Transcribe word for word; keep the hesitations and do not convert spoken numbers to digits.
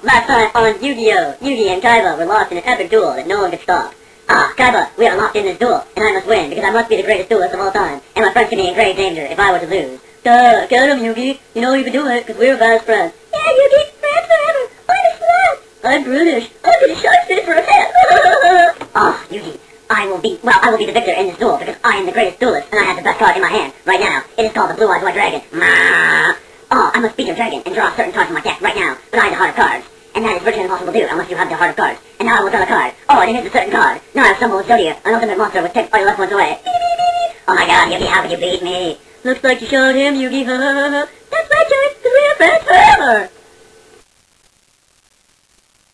Last time on Yu-Gi-Oh! Yugi and Kaiba were lost in an epic duel that no one could stop. Ah, Kaiba, we are locked in this duel, and I must win, because I must be the greatest duelist of all time, and my friends can be in grave danger if I were to lose. Duh, get him, Yugi. You know you can do it, because we're best friends. Yeah, Yugi, friends forever. I'm a slut. I'm British. I'm gonna shark fish for a head. Ah, Yugi, I will be, well, I will be the victor in this duel, because I am the greatest duelist, and I have the best card in my hand, right now. It is called the Blue Eyes White Dragon. Oh, I must beat your dragon and draw a certain card from my deck right now, but I have the heart of cards. And that is virtually impossible to do unless you have the heart of cards. And now I will draw a card. Oh, and here's a certain card. Now I have stumbled with Zodia, an ultimate monster which takes all your left ones away. Oh my god, Yugi, how could you beat me? Looks like you showed him, Yugi, ha ha ha ha. That's right, Joey, because we are friends forever.